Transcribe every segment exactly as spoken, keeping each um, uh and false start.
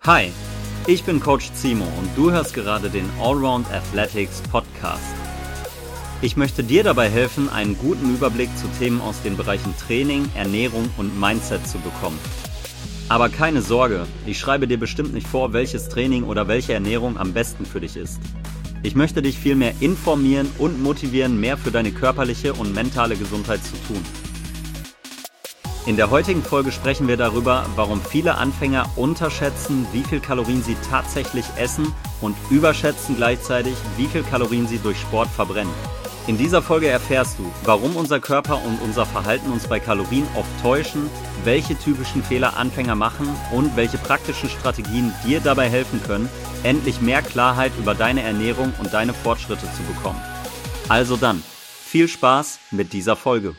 Hi, ich bin Coach Zimo und du hörst gerade den Allround Athletics Podcast. Ich möchte dir dabei helfen, einen guten Überblick zu Themen aus den Bereichen Training, Ernährung und Mindset zu bekommen. Aber keine Sorge, ich schreibe dir bestimmt nicht vor, welches Training oder welche Ernährung am besten für dich ist. Ich möchte dich vielmehr informieren und motivieren, mehr für deine körperliche und mentale Gesundheit zu tun. In der heutigen Folge sprechen wir darüber, warum viele Anfänger unterschätzen, wie viel Kalorien sie tatsächlich essen und überschätzen gleichzeitig, wie viel Kalorien sie durch Sport verbrennen. In dieser Folge erfährst du, warum unser Körper und unser Verhalten uns bei Kalorien oft täuschen, welche typischen Fehler Anfänger machen und welche praktischen Strategien dir dabei helfen können, endlich mehr Klarheit über deine Ernährung und deine Fortschritte zu bekommen. Also dann, viel Spaß mit dieser Folge.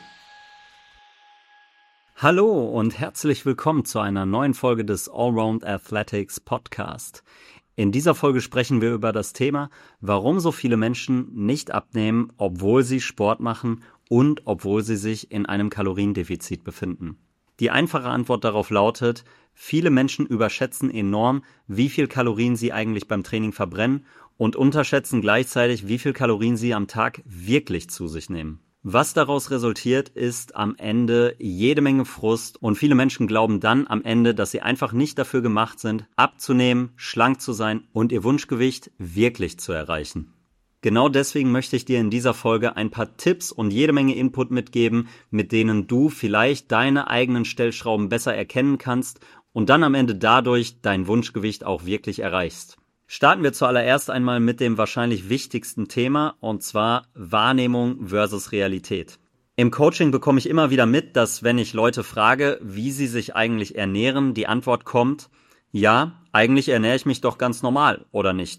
Hallo und herzlich willkommen zu einer neuen Folge des Allround Athletics Podcast. In dieser Folge sprechen wir über das Thema, warum so viele Menschen nicht abnehmen, obwohl sie Sport machen und obwohl sie sich in einem Kaloriendefizit befinden. Die einfache Antwort darauf lautet, viele Menschen überschätzen enorm, wie viel Kalorien sie eigentlich beim Training verbrennen und unterschätzen gleichzeitig, wie viel Kalorien sie am Tag wirklich zu sich nehmen. Was daraus resultiert, ist am Ende jede Menge Frust und viele Menschen glauben dann am Ende, dass sie einfach nicht dafür gemacht sind, abzunehmen, schlank zu sein und ihr Wunschgewicht wirklich zu erreichen. Genau deswegen möchte ich dir in dieser Folge ein paar Tipps und jede Menge Input mitgeben, mit denen du vielleicht deine eigenen Stellschrauben besser erkennen kannst und dann am Ende dadurch dein Wunschgewicht auch wirklich erreichst. Starten wir zuallererst einmal mit dem wahrscheinlich wichtigsten Thema, und zwar Wahrnehmung versus Realität. Im Coaching bekomme ich immer wieder mit, dass wenn ich Leute frage, wie sie sich eigentlich ernähren, die Antwort kommt, ja, eigentlich ernähre ich mich doch ganz normal, oder nicht?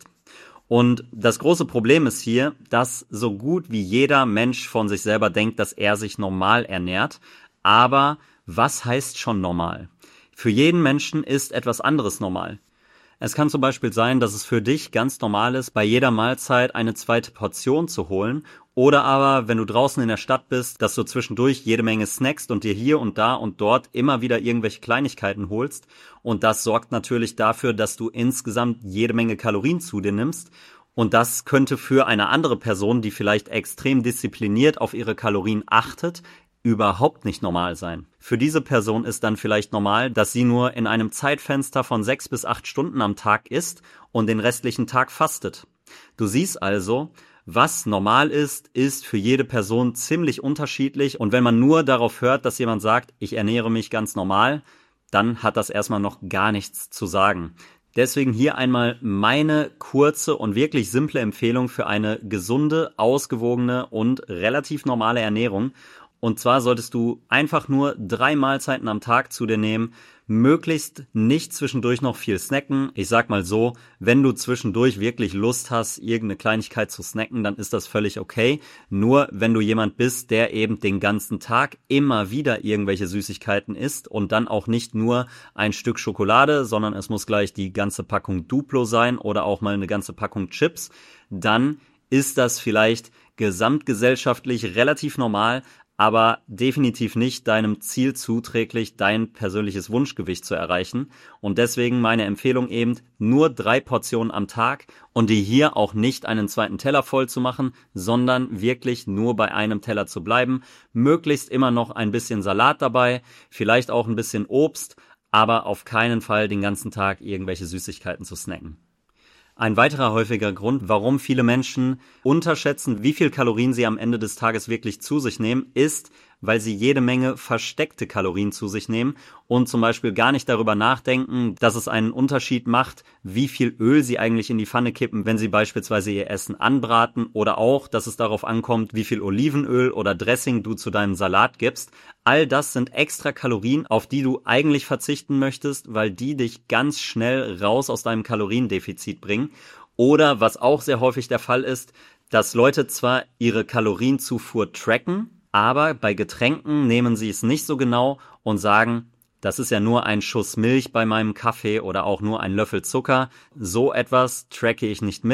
Und das große Problem ist hier, dass so gut wie jeder Mensch von sich selber denkt, dass er sich normal ernährt. Aber was heißt schon normal? Für jeden Menschen ist etwas anderes normal. Es kann zum Beispiel sein, dass es für dich ganz normal ist, bei jeder Mahlzeit eine zweite Portion zu holen, oder aber, wenn du draußen in der Stadt bist, dass du zwischendurch jede Menge snackst und dir hier und da und dort immer wieder irgendwelche Kleinigkeiten holst, und das sorgt natürlich dafür, dass du insgesamt jede Menge Kalorien zu dir nimmst, und das könnte für eine andere Person, die vielleicht extrem diszipliniert auf ihre Kalorien achtet, überhaupt nicht normal sein. Für diese Person ist dann vielleicht normal, dass sie nur in einem Zeitfenster von sechs bis acht Stunden am Tag isst und den restlichen Tag fastet. Du siehst also, was normal ist, ist für jede Person ziemlich unterschiedlich, und wenn man nur darauf hört, dass jemand sagt, ich ernähre mich ganz normal, dann hat das erstmal noch gar nichts zu sagen. Deswegen hier einmal meine kurze und wirklich simple Empfehlung für eine gesunde, ausgewogene und relativ normale Ernährung. Und zwar solltest du einfach nur drei Mahlzeiten am Tag zu dir nehmen, möglichst nicht zwischendurch noch viel snacken. Ich sag mal so, wenn du zwischendurch wirklich Lust hast, irgendeine Kleinigkeit zu snacken, dann ist das völlig okay. Nur wenn du jemand bist, der eben den ganzen Tag immer wieder irgendwelche Süßigkeiten isst und dann auch nicht nur ein Stück Schokolade, sondern es muss gleich die ganze Packung Duplo sein oder auch mal eine ganze Packung Chips, dann ist das vielleicht gesamtgesellschaftlich relativ normal, aber definitiv nicht deinem Ziel zuträglich, dein persönliches Wunschgewicht zu erreichen. Und deswegen meine Empfehlung eben, nur drei Portionen am Tag und dir hier auch nicht einen zweiten Teller voll zu machen, sondern wirklich nur bei einem Teller zu bleiben. Möglichst immer noch ein bisschen Salat dabei, vielleicht auch ein bisschen Obst, aber auf keinen Fall den ganzen Tag irgendwelche Süßigkeiten zu snacken. Ein weiterer häufiger Grund, warum viele Menschen unterschätzen, wie viel Kalorien sie am Ende des Tages wirklich zu sich nehmen, ist, weil sie jede Menge versteckte Kalorien zu sich nehmen und zum Beispiel gar nicht darüber nachdenken, dass es einen Unterschied macht, wie viel Öl sie eigentlich in die Pfanne kippen, wenn sie beispielsweise ihr Essen anbraten, oder auch, dass es darauf ankommt, wie viel Olivenöl oder Dressing du zu deinem Salat gibst. All das sind extra Kalorien, auf die du eigentlich verzichten möchtest, weil die dich ganz schnell raus aus deinem Kaloriendefizit bringen. Oder was auch sehr häufig der Fall ist, dass Leute zwar ihre Kalorienzufuhr tracken, aber bei Getränken nehmen sie es nicht so genau und sagen, das ist ja nur ein Schuss Milch bei meinem Kaffee oder auch nur ein Löffel Zucker. So etwas tracke ich nicht mit.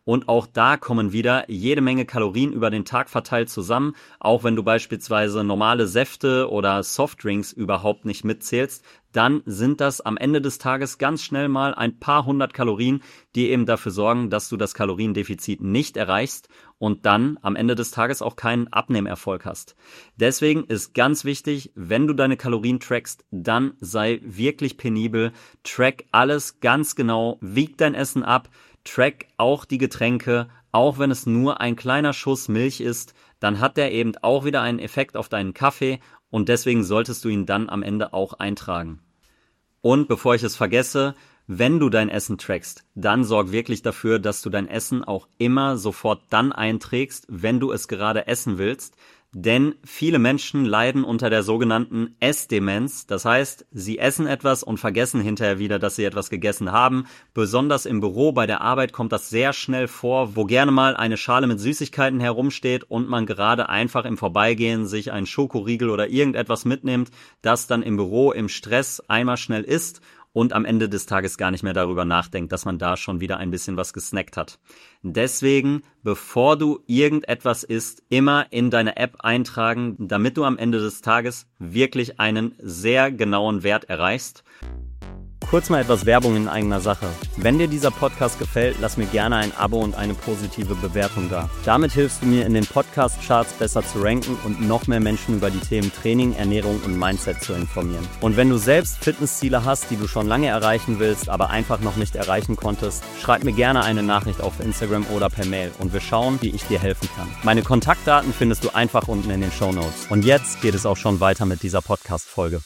und auch da kommen wieder jede Menge Kalorien über den Tag verteilt zusammen, auch wenn du beispielsweise normale Säfte oder Softdrinks überhaupt nicht mitzählst, dann sind das am Ende des Tages ganz schnell mal ein paar hundert Kalorien, die eben dafür sorgen, dass du das Kaloriendefizit nicht erreichst und dann am Ende des Tages auch keinen Abnehmerfolg hast. Deswegen ist ganz wichtig, wenn du deine Kalorien trackst, dann sei wirklich penibel, track alles ganz genau, wieg dein Essen ab, track auch die Getränke, auch wenn es nur ein kleiner Schuss Milch ist, dann hat der eben auch wieder einen Effekt auf deinen Kaffee und deswegen solltest du ihn dann am Ende auch eintragen. Und bevor ich es vergesse, wenn du dein Essen trackst, dann sorg wirklich dafür, dass du dein Essen auch immer sofort dann einträgst, wenn du es gerade essen willst. Denn viele Menschen leiden unter der sogenannten Essdemenz. Das heißt, sie essen etwas und vergessen hinterher wieder, dass sie etwas gegessen haben. Besonders im Büro, bei der Arbeit kommt das sehr schnell vor, wo gerne mal eine Schale mit Süßigkeiten herumsteht und man gerade einfach im Vorbeigehen sich einen Schokoriegel oder irgendetwas mitnimmt, das dann im Büro im Stress einmal schnell isst und am Ende des Tages gar nicht mehr darüber nachdenkt, dass man da schon wieder ein bisschen was gesnackt hat. Deswegen, bevor du irgendetwas isst, immer in deine App eintragen, damit du am Ende des Tages wirklich einen sehr genauen Wert erreichst. Kurz mal etwas Werbung in eigener Sache. Wenn dir dieser Podcast gefällt, lass mir gerne ein Abo und eine positive Bewertung da. Damit hilfst du mir in den Podcast-Charts besser zu ranken und noch mehr Menschen über die Themen Training, Ernährung und Mindset zu informieren. Und wenn du selbst Fitnessziele hast, die du schon lange erreichen willst, aber einfach noch nicht erreichen konntest, schreib mir gerne eine Nachricht auf Instagram oder per Mail und wir schauen, wie ich dir helfen kann. Meine Kontaktdaten findest du einfach unten in den Shownotes. Und jetzt geht es auch schon weiter mit dieser Podcast-Folge.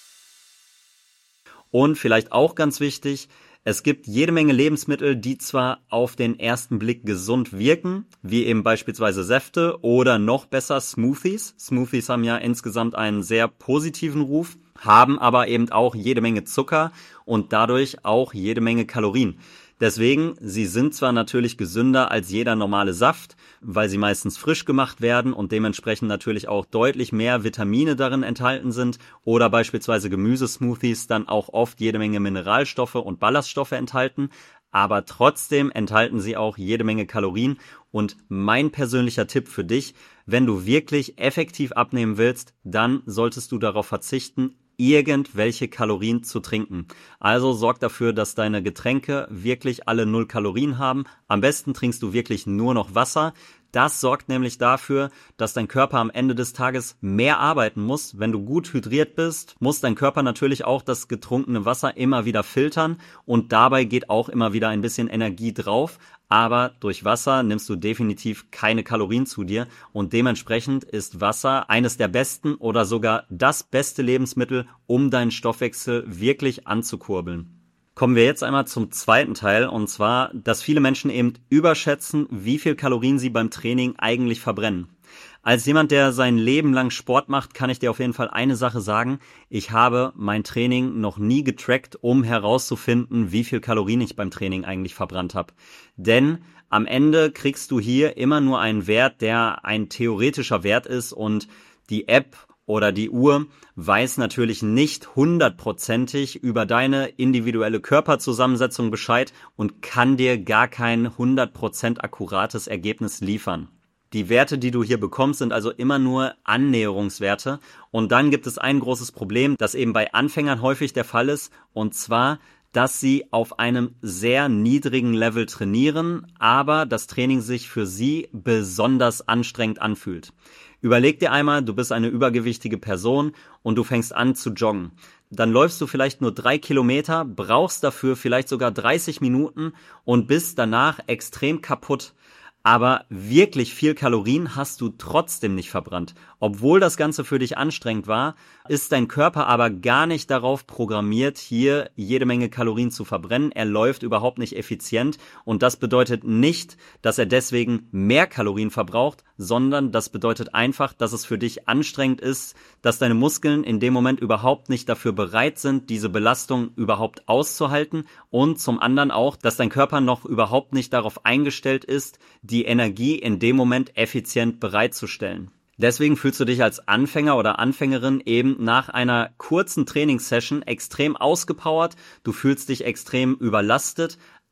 Und vielleicht auch ganz wichtig, es gibt jede Menge Lebensmittel, die zwar auf den ersten Blick gesund wirken, wie eben beispielsweise Säfte oder noch besser Smoothies. Smoothies haben ja insgesamt einen sehr positiven Ruf, haben aber eben auch jede Menge Zucker und dadurch auch jede Menge Kalorien. Deswegen, sie sind zwar natürlich gesünder als jeder normale Saft, weil sie meistens frisch gemacht werden und dementsprechend natürlich auch deutlich mehr Vitamine darin enthalten sind oder beispielsweise Gemüsesmoothies dann auch oft jede Menge Mineralstoffe und Ballaststoffe enthalten, aber trotzdem enthalten sie auch jede Menge Kalorien und mein persönlicher Tipp für dich, wenn du wirklich effektiv abnehmen willst, dann solltest du darauf verzichten, irgendwelche Kalorien zu trinken. Also sorg dafür, dass deine Getränke wirklich alle null Kalorien haben. Am besten trinkst du wirklich nur noch Wasser. Das sorgt nämlich dafür, dass dein Körper am Ende des Tages mehr arbeiten muss. Wenn du gut hydriert bist, muss dein Körper natürlich auch das getrunkene Wasser immer wieder filtern und dabei geht auch immer wieder ein bisschen Energie drauf. Aber durch Wasser nimmst du definitiv keine Kalorien zu dir und dementsprechend ist Wasser eines der besten oder sogar das beste Lebensmittel, um deinen Stoffwechsel wirklich anzukurbeln. Kommen wir jetzt einmal zum zweiten Teil und zwar, dass viele Menschen eben überschätzen, wie viel Kalorien sie beim Training eigentlich verbrennen. Als jemand, der sein Leben lang Sport macht, kann ich dir auf jeden Fall eine Sache sagen. Ich habe mein Training noch nie getrackt, um herauszufinden, wie viel Kalorien ich beim Training eigentlich verbrannt habe. Denn am Ende kriegst du hier immer nur einen Wert, der ein theoretischer Wert ist und die App oder die Uhr weiß natürlich nicht hundertprozentig über deine individuelle Körperzusammensetzung Bescheid und kann dir gar kein hundert Prozent akkurates Ergebnis liefern. Die Werte, die du hier bekommst, sind also immer nur Annäherungswerte. Und dann gibt es ein großes Problem, das eben bei Anfängern häufig der Fall ist, und zwar, dass sie auf einem sehr niedrigen Level trainieren, aber das Training sich für sie besonders anstrengend anfühlt. Überleg dir einmal, du bist eine übergewichtige Person und du fängst an zu joggen. Dann läufst du vielleicht nur drei Kilometer, brauchst dafür vielleicht sogar dreißig Minuten und bist danach extrem kaputt. Aber wirklich viel Kalorien hast du trotzdem nicht verbrannt. Obwohl das Ganze für dich anstrengend war, ist dein Körper aber gar nicht darauf programmiert, hier jede Menge Kalorien zu verbrennen. Er läuft überhaupt nicht effizient und das bedeutet nicht, dass er deswegen mehr Kalorien verbraucht, sondern das bedeutet einfach, dass es für dich anstrengend ist, dass deine Muskeln in dem Moment überhaupt nicht dafür bereit sind, diese Belastung überhaupt auszuhalten und zum anderen auch, dass dein Körper noch überhaupt nicht darauf eingestellt ist, die Energie in dem Moment effizient bereitzustellen. Deswegen fühlst du dich als Anfänger oder Anfängerin eben nach einer kurzen Trainingssession extrem ausgepowert, du fühlst dich extrem überlastet,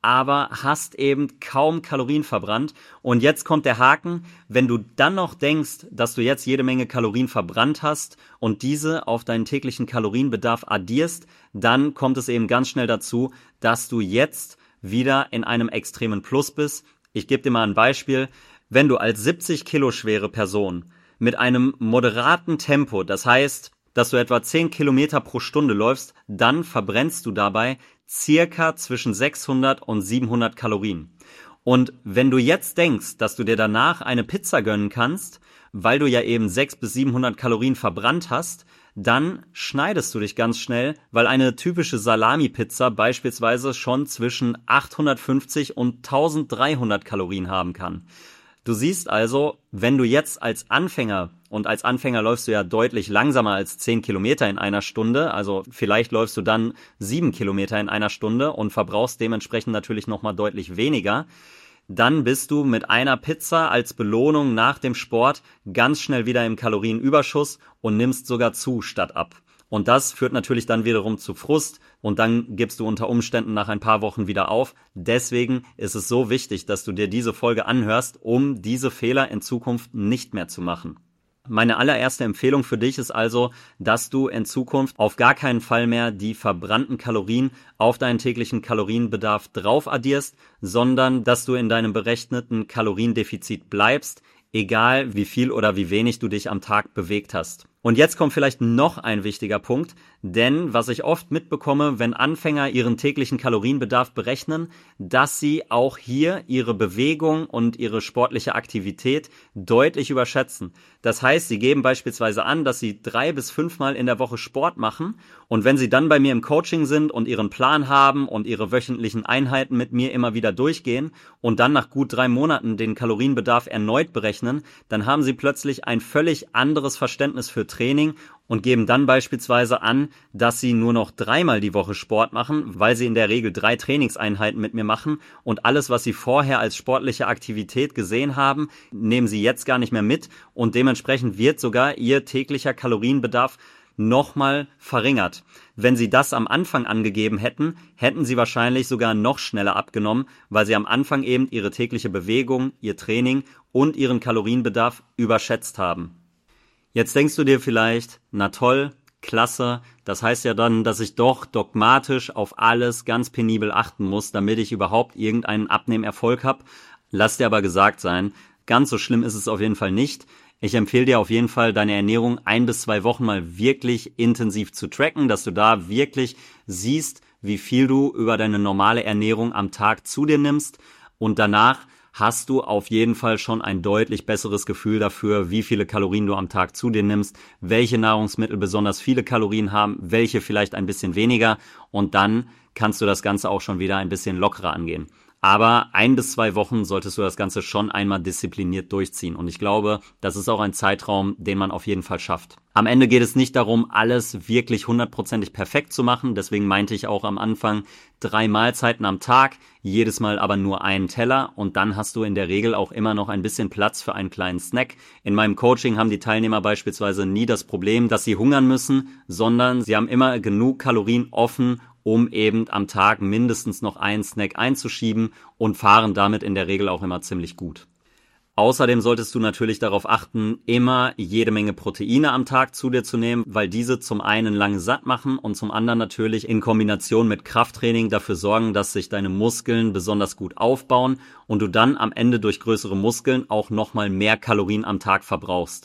aber hast eben kaum Kalorien verbrannt. Und jetzt kommt der Haken: Wenn du dann noch denkst, dass du jetzt jede Menge Kalorien verbrannt hast und diese auf deinen täglichen Kalorienbedarf addierst, dann kommt es eben ganz schnell dazu, dass du jetzt wieder in einem extremen Plus bist. Ich gebe dir mal ein Beispiel. Wenn du als siebzig Kilo schwere Person mit einem moderaten Tempo, das heißt, dass du etwa zehn Kilometer pro Stunde läufst, dann verbrennst du dabei circa zwischen sechshundert und siebenhundert Kalorien. Und wenn du jetzt denkst, dass du dir danach eine Pizza gönnen kannst, weil du ja eben sechshundert bis siebenhundert Kalorien verbrannt hast, dann schneidest du dich ganz schnell, weil eine typische Salami-Pizza beispielsweise schon zwischen achthundertfünfzig und eintausenddreihundert Kalorien haben kann. Du siehst also, wenn du jetzt als Anfänger, und als Anfänger läufst du ja deutlich langsamer als zehn Kilometer in einer Stunde, also vielleicht läufst du dann sieben Kilometer in einer Stunde und verbrauchst dementsprechend natürlich nochmal deutlich weniger, dann bist du mit einer Pizza als Belohnung nach dem Sport ganz schnell wieder im Kalorienüberschuss und nimmst sogar zu statt ab. Und das führt natürlich dann wiederum zu Frust und dann gibst du unter Umständen nach ein paar Wochen wieder auf. Deswegen ist es so wichtig, dass du dir diese Folge anhörst, um diese Fehler in Zukunft nicht mehr zu machen. Meine allererste Empfehlung für dich ist also, dass du in Zukunft auf gar keinen Fall mehr die verbrannten Kalorien auf deinen täglichen Kalorienbedarf drauf addierst, sondern dass du in deinem berechneten Kaloriendefizit bleibst, egal wie viel oder wie wenig du dich am Tag bewegt hast. Und jetzt kommt vielleicht noch ein wichtiger Punkt, denn was ich oft mitbekomme, wenn Anfänger ihren täglichen Kalorienbedarf berechnen, dass sie auch hier ihre Bewegung und ihre sportliche Aktivität deutlich überschätzen. Das heißt, sie geben beispielsweise an, dass sie drei bis fünfmal in der Woche Sport machen und wenn sie dann bei mir im Coaching sind und ihren Plan haben und ihre wöchentlichen Einheiten mit mir immer wieder durchgehen und dann nach gut drei Monaten den Kalorienbedarf erneut berechnen, dann haben sie plötzlich ein völlig anderes Verständnis für Training und geben dann beispielsweise an, dass sie nur noch dreimal die Woche Sport machen, weil sie in der Regel drei Trainingseinheiten mit mir machen und alles, was sie vorher als sportliche Aktivität gesehen haben, nehmen sie jetzt gar nicht mehr mit und dementsprechend wird sogar ihr täglicher Kalorienbedarf nochmal verringert. Wenn sie das am Anfang angegeben hätten, hätten sie wahrscheinlich sogar noch schneller abgenommen, weil sie am Anfang eben ihre tägliche Bewegung, ihr Training und ihren Kalorienbedarf überschätzt haben. Jetzt denkst du dir vielleicht, na toll, klasse, das heißt ja dann, dass ich doch dogmatisch auf alles ganz penibel achten muss, damit ich überhaupt irgendeinen Abnehmerfolg habe. Lass dir aber gesagt sein, ganz so schlimm ist es auf jeden Fall nicht. Ich empfehle dir auf jeden Fall, deine Ernährung ein bis zwei Wochen mal wirklich intensiv zu tracken, dass du da wirklich siehst, wie viel du über deine normale Ernährung am Tag zu dir nimmst und danach hast du auf jeden Fall schon ein deutlich besseres Gefühl dafür, wie viele Kalorien du am Tag zu dir nimmst, welche Nahrungsmittel besonders viele Kalorien haben, welche vielleicht ein bisschen weniger und dann kannst du das Ganze auch schon wieder ein bisschen lockerer angehen. Aber ein bis zwei Wochen solltest du das Ganze schon einmal diszipliniert durchziehen. Und ich glaube, das ist auch ein Zeitraum, den man auf jeden Fall schafft. Am Ende geht es nicht darum, alles wirklich hundertprozentig perfekt zu machen. Deswegen meinte ich auch am Anfang drei Mahlzeiten am Tag, jedes Mal aber nur einen Teller. Und dann hast du in der Regel auch immer noch ein bisschen Platz für einen kleinen Snack. In meinem Coaching haben die Teilnehmer beispielsweise nie das Problem, dass sie hungern müssen, sondern sie haben immer genug Kalorien offen, um eben am Tag mindestens noch einen Snack einzuschieben und fahren damit in der Regel auch immer ziemlich gut. Außerdem solltest du natürlich darauf achten, immer jede Menge Proteine am Tag zu dir zu nehmen, weil diese zum einen lange satt machen und zum anderen natürlich in Kombination mit Krafttraining dafür sorgen, dass sich deine Muskeln besonders gut aufbauen und du dann am Ende durch größere Muskeln auch nochmal mehr Kalorien am Tag verbrauchst.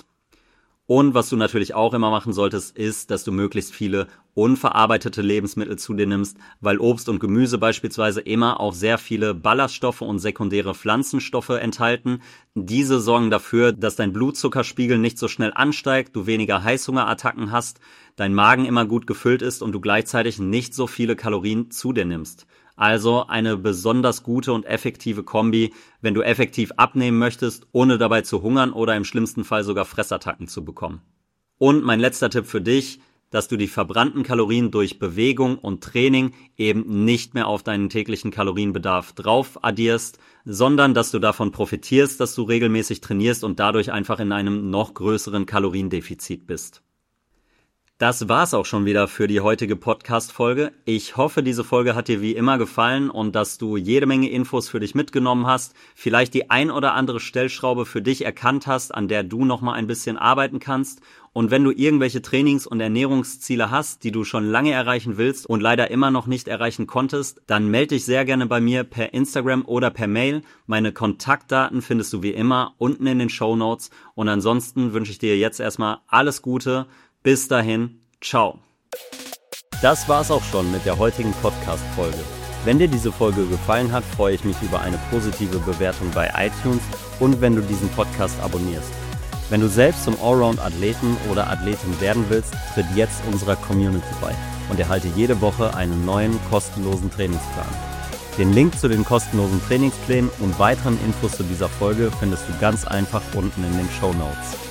Und was du natürlich auch immer machen solltest, ist, dass du möglichst viele unverarbeitete Lebensmittel zu dir nimmst, weil Obst und Gemüse beispielsweise immer auch sehr viele Ballaststoffe und sekundäre Pflanzenstoffe enthalten. Diese sorgen dafür, dass dein Blutzuckerspiegel nicht so schnell ansteigt, du weniger Heißhungerattacken hast, dein Magen immer gut gefüllt ist und du gleichzeitig nicht so viele Kalorien zu dir nimmst. Also eine besonders gute und effektive Kombi, wenn du effektiv abnehmen möchtest, ohne dabei zu hungern oder im schlimmsten Fall sogar Fressattacken zu bekommen. Und mein letzter Tipp für dich, dass du die verbrannten Kalorien durch Bewegung und Training eben nicht mehr auf deinen täglichen Kalorienbedarf drauf addierst, sondern dass du davon profitierst, dass du regelmäßig trainierst und dadurch einfach in einem noch größeren Kaloriendefizit bist. Das war's auch schon wieder für die heutige Podcast-Folge. Ich hoffe, diese Folge hat dir wie immer gefallen und dass du jede Menge Infos für dich mitgenommen hast, vielleicht die ein oder andere Stellschraube für dich erkannt hast, an der du noch mal ein bisschen arbeiten kannst. Und wenn du irgendwelche Trainings- und Ernährungsziele hast, die du schon lange erreichen willst und leider immer noch nicht erreichen konntest, dann melde dich sehr gerne bei mir per Instagram oder per Mail. Meine Kontaktdaten findest du wie immer unten in den Shownotes. Und ansonsten wünsche ich dir jetzt erstmal alles Gute. Bis dahin, ciao. Das war's auch schon mit der heutigen Podcast-Folge. Wenn dir diese Folge gefallen hat, freue ich mich über eine positive Bewertung bei iTunes und wenn du diesen Podcast abonnierst. Wenn du selbst zum Allround-Athleten oder Athletin werden willst, tritt jetzt unserer Community bei und erhalte jede Woche einen neuen kostenlosen Trainingsplan. Den Link zu den kostenlosen Trainingsplänen und weiteren Infos zu dieser Folge findest du ganz einfach unten in den Shownotes.